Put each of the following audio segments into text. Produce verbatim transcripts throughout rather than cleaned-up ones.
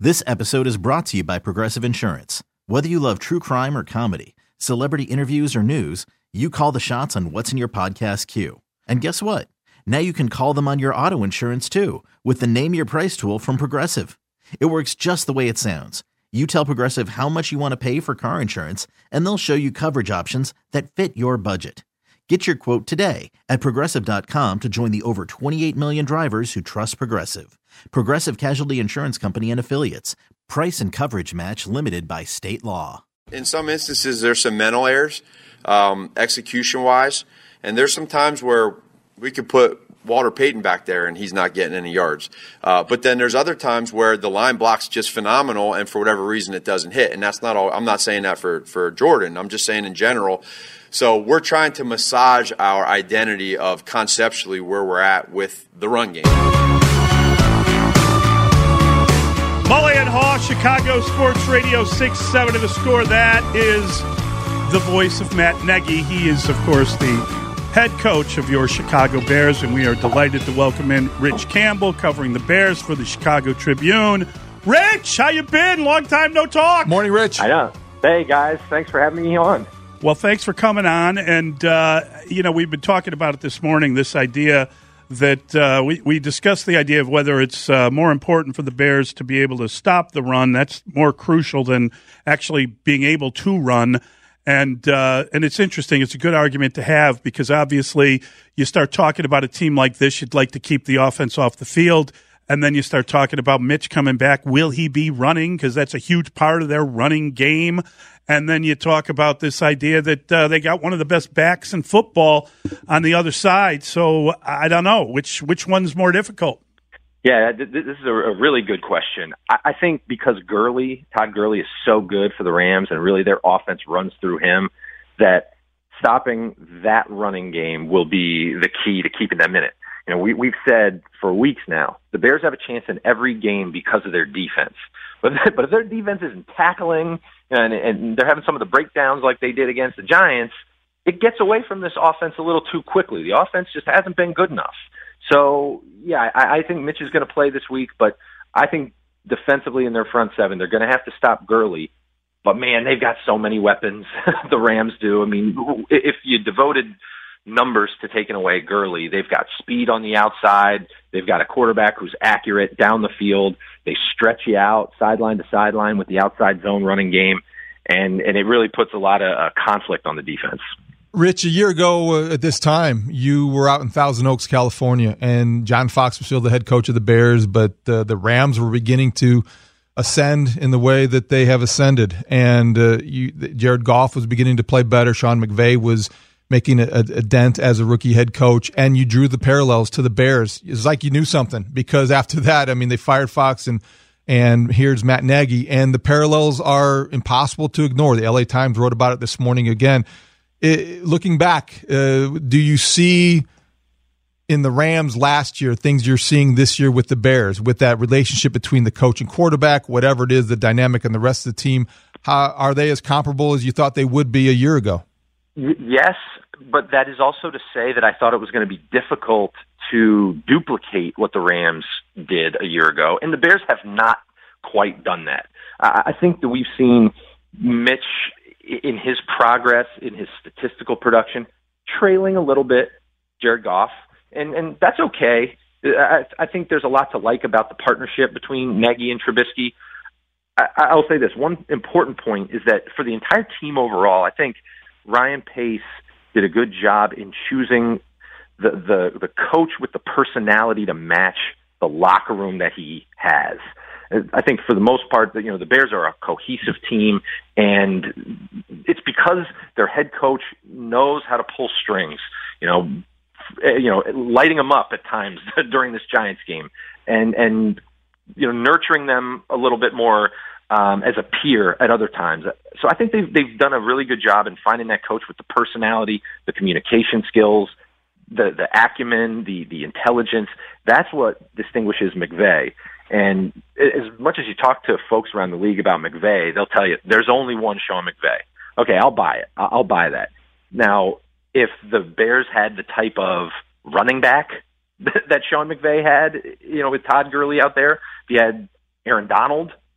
This episode is brought to you by Progressive Insurance. Whether you love true crime or comedy, celebrity interviews or news, you call the shots on what's in your podcast queue. And guess what? Now you can call them on your auto insurance too with the Name Your Price tool from Progressive. It works just the way it sounds. You tell Progressive how much you want to pay for car insurance, and they'll show you coverage options that fit your budget. Get your quote today at Progressive dot com to join the over twenty-eight million drivers who trust Progressive. Progressive Casualty Insurance Company and Affiliates. Price and coverage match limited by state law. In some instances, there's some mental errors, um, execution-wise, and there's some times where we could put Walter Payton back there and he's not getting any yards. Uh, but then there's other times where the line block's just phenomenal and for whatever reason it doesn't hit. And that's not all. I'm not saying that for, for Jordan. I'm just saying in general. So we're trying to massage our identity of conceptually where we're at with the run game. Mully and Haw, Chicago Sports Radio six seven to the score. That is the voice of Matt Nagy. He is, of course, the head coach of your Chicago Bears, and we are delighted to welcome in Rich Campbell, covering the Bears for the Chicago Tribune. Rich, how you been? Long time no talk. Morning, Rich. I know. Hey, guys. Thanks for having me on. Well, thanks for coming on. And, uh, you know, we've been talking about it this morning, this idea that uh, we, we discussed the idea of whether it's uh, more important for the Bears to be able to stop the run. That's more crucial than actually being able to run. And uh, and it's interesting. It's a good argument to have because obviously you start talking about a team like this, you'd like to keep the offense off the field. And then you start talking about Mitch coming back. Will he be running? Because that's a huge part of their running game. And then you talk about this idea that uh, they got one of the best backs in football on the other side. So I don't know. Which which one's more difficult? Yeah, this is a really good question. I think because Gurley, Todd Gurley, is so good for the Rams and really their offense runs through him, that stopping that running game will be the key to keeping them in it. You know, we, we've said for weeks now, the Bears have a chance in every game because of their defense. But, but if their defense isn't tackling and, and they're having some of the breakdowns like they did against the Giants, it gets away from this offense a little too quickly. The offense just hasn't been good enough. So, yeah, I, I think Mitch is going to play this week, but I think defensively in their front seven, they're going to have to stop Gurley. But, man, they've got so many weapons, the Rams do. I mean, if you devoted numbers to taking away Gurley, they've got speed on the outside. They've got a quarterback who's accurate down the field. They stretch you out sideline to sideline with the outside zone running game, and, and it really puts a lot of uh, conflict on the defense. Rich, a year ago uh, at this time, you were out in Thousand Oaks, California, and John Fox was still the head coach of the Bears, but uh, the Rams were beginning to ascend in the way that they have ascended. And uh, you, Jared Goff was beginning to play better. Sean McVay was making a, a dent as a rookie head coach, and you drew the parallels to the Bears. It's like you knew something, because after that, I mean, they fired Fox, and and here's Matt Nagy, and the parallels are impossible to ignore. The L A Times wrote about it this morning again. It, looking back, uh, do you see in the Rams last year things you're seeing this year with the Bears, with that relationship between the coach and quarterback, whatever it is, the dynamic and the rest of the team? How, are they as comparable as you thought they would be a year ago? Yes, but that is also to say that I thought it was going to be difficult to duplicate what the Rams did a year ago, and the Bears have not quite done that. I think that we've seen Mitch in his progress, in his statistical production, trailing a little bit Jared Goff, and, and that's okay. I, I think there's a lot to like about the partnership between Nagy and Trubisky. I, I'll say this. One important point is that for the entire team overall, I think Ryan Pace did a good job in choosing the, the, the coach with the personality to match the locker room that he has. I think for the most part, you know, the Bears are a cohesive team, and it's because their head coach knows how to pull strings, you know, you know, lighting them up at times during this Giants game, and, and, you know, nurturing them a little bit more um, as a peer at other times. So I think they've, they've done a really good job in finding that coach with the personality, the communication skills, the, the acumen, the, the intelligence. That's what distinguishes McVay. And as much as you talk to folks around the league about McVay, they'll tell you there's only one Sean McVay. Okay, I'll buy it. I'll buy that. Now, if the Bears had the type of running back that Sean McVay had, you know, with Todd Gurley out there, if you had Aaron Donald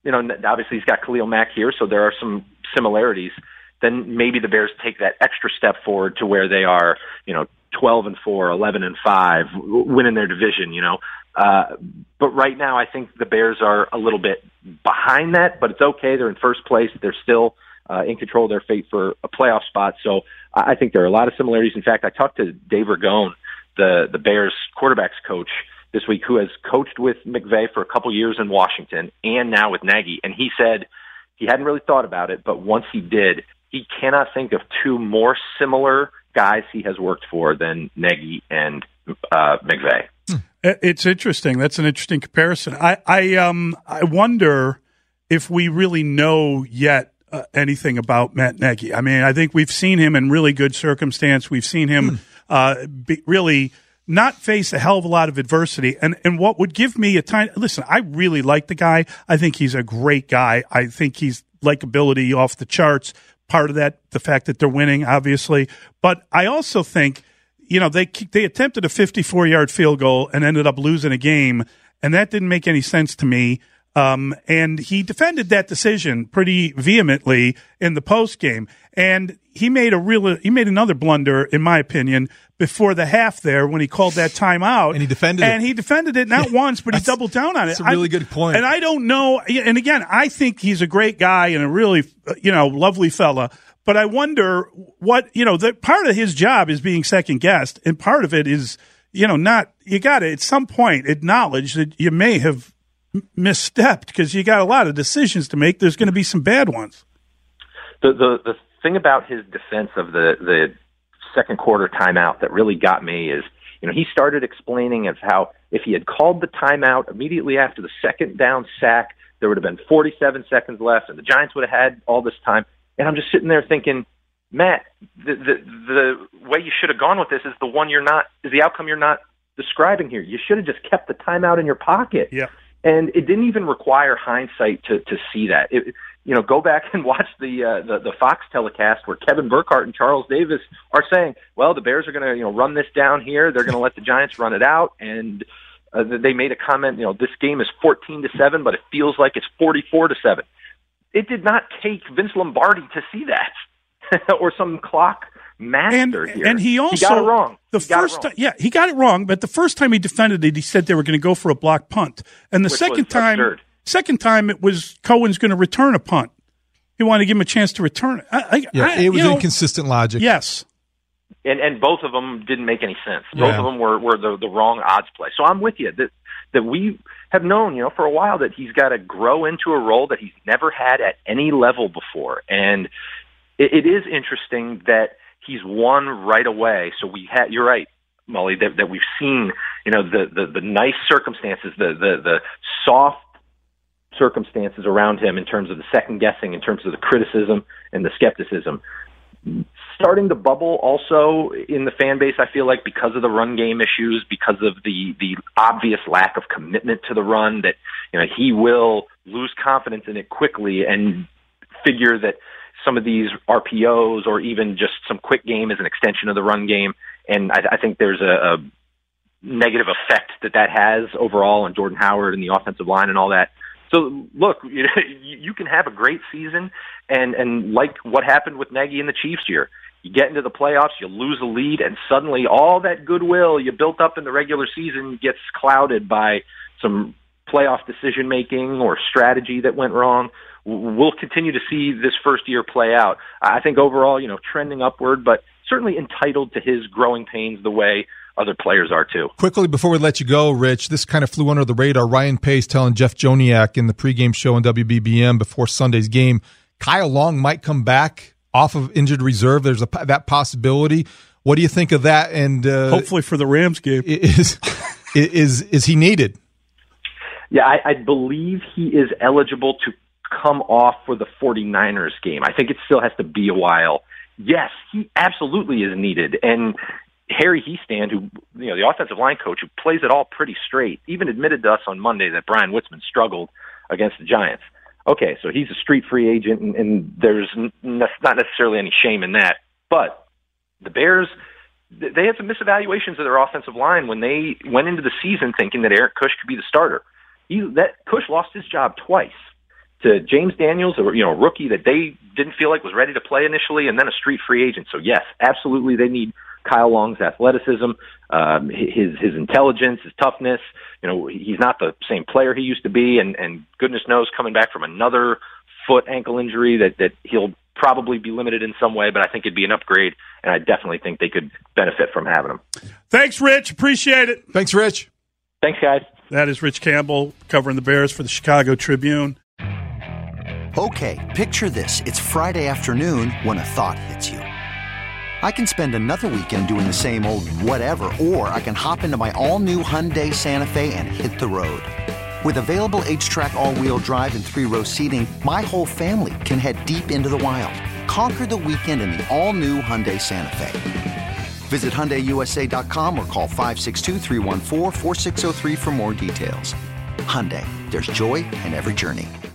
you know, obviously he's got Khalil Mack here, so there are some similarities. Then maybe the Bears take that extra step forward to where they are, you know, twelve and four, eleven and five, winning their division, you know. Uh, but right now, I think the Bears are a little bit behind that, but it's okay. They're in first place. They're still uh, in control of their fate for a playoff spot. So I think there are a lot of similarities. In fact, I talked to Dave Ragone, the, the Bears quarterbacks coach this week, who has coached with McVay for a couple years in Washington and now with Nagy. And he said he hadn't really thought about it, but once he did, he cannot think of two more similar guys he has worked for than Nagy and uh, McVay. It's interesting. That's an interesting comparison. I, I, um, I wonder if we really know yet uh, anything about Matt Nagy. I mean, I think we've seen him in really good circumstance. We've seen him uh, be really not face a hell of a lot of adversity. And and what would give me a tiny – listen, I really like the guy. I think he's a great guy. I think he's likability off the charts. Part of that, the fact that they're winning, obviously. But I also think – you know, they they attempted a fifty-four-yard field goal and ended up losing a game, and that didn't make any sense to me. Um, and he defended that decision pretty vehemently in the post game, and he made a real he made another blunder, in my opinion, before the half there when he called that timeout. And he defended and it. he defended it not once, but he doubled down on it. That's a really I, good point. And I don't know. And again, I think he's a great guy and a really you know lovely fella. But I wonder what, you know, the part of his job is being second guessed, and part of it is, you know, not, you got to at some point acknowledge that you may have misstepped because you got a lot of decisions to make. There's going to be some bad ones. The, the, the thing about his defense of the, the second quarter timeout that really got me is, you know, he started explaining of how if he had called the timeout immediately after the second down sack, there would have been forty-seven seconds left and the Giants would have had all this time. And I'm just sitting there thinking, Matt, the, the the way you should have gone with this is the one you're not is the outcome you're not describing here. You should have just kept the timeout in your pocket. Yeah. And it didn't even require hindsight to to see that. It, you know, go back and watch the, uh, the the Fox telecast where Kevin Burkhardt and Charles Davis are saying, "Well, the Bears are going to you know run this down here. They're going to let the Giants run it out." And uh, they made a comment, you know, this game is fourteen to seven, but it feels like it's forty-four to seven. It did not take Vince Lombardi to see that, or some clock master and, here. And he also he got it wrong. The he first time, yeah, he got it wrong. But the first time he defended it, he said they were going to go for a block punt, and the Which second time, absurd. second time it was Cohen's going to return a punt. He wanted to give him a chance to return it. I, I, yeah, I, it was you know, inconsistent logic. Yes. And and both of them didn't make any sense. Yeah. Both of them were, were the, the wrong odds play. So I'm with you that that we have known, you know, for a while that he's got to grow into a role that he's never had at any level before. And it, it is interesting that he's won right away. So we had, you're right, Mully, that, that we've seen, you know, the, the, the nice circumstances, the, the, the soft circumstances around him in terms of the second guessing, in terms of the criticism and the skepticism. Starting to bubble also in the fan base, I feel like, because of the run game issues, because of the, the obvious lack of commitment to the run, that, you know, he will lose confidence in it quickly and figure that some of these R P Os or even just some quick game is an extension of the run game. And I, I think there's a, a negative effect that that has overall on Jordan Howard and the offensive line and all that. So, look, you know, you can have a great season, and, and like what happened with Nagy and the Chiefs here, you get into the playoffs, you lose a lead, and suddenly all that goodwill you built up in the regular season gets clouded by some playoff decision-making or strategy that went wrong. We'll continue to see this first year play out. I think overall, you know, trending upward, but certainly entitled to his growing pains the way other players are too. Quickly, before we let you go, Rich, this kind of flew under the radar. Ryan Pace telling Jeff Joniak in the pregame show on W B B M before Sunday's game, Kyle Long might come back off of injured reserve. There's a that possibility. What do you think of that? And uh, hopefully for the Rams game, is is is he needed? Yeah, I, I believe he is eligible to come off for the 49ers game. I think it still has to be a while. Yes, he absolutely is needed, and Harry Hiestand, who, you know, the offensive line coach, who plays it all pretty straight, even admitted to us on Monday that Brian Witzman struggled against the Giants. Okay, so he's a street free agent, and, and there's n- not necessarily any shame in that. But the Bears, they had some misevaluations of their offensive line when they went into the season thinking that Eric Kush could be the starter. He, that Kush lost his job twice. to James Daniels, or, you know, a rookie that they didn't feel like was ready to play initially, and then a street free agent. So yes, absolutely, they need Kyle Long's athleticism, um, his his intelligence, his toughness. You know, he's not the same player he used to be, and, and goodness knows, coming back from another foot ankle injury, that, that he'll probably be limited in some way, but I think it'd be an upgrade, and I definitely think they could benefit from having him. Thanks, Rich. Appreciate it. Thanks, Rich. Thanks, guys. That is Rich Campbell covering the Bears for the Chicago Tribune. Okay, picture this. It's Friday afternoon when a thought hits you. I can spend another weekend doing the same old whatever, or I can hop into my all-new Hyundai Santa Fe and hit the road. With available H-Track all-wheel drive and three-row seating, my whole family can head deep into the wild. Conquer the weekend in the all-new Hyundai Santa Fe. Visit Hyundai U S A dot com or call five six two, three one four, four six zero three for more details. Hyundai, there's joy in every journey.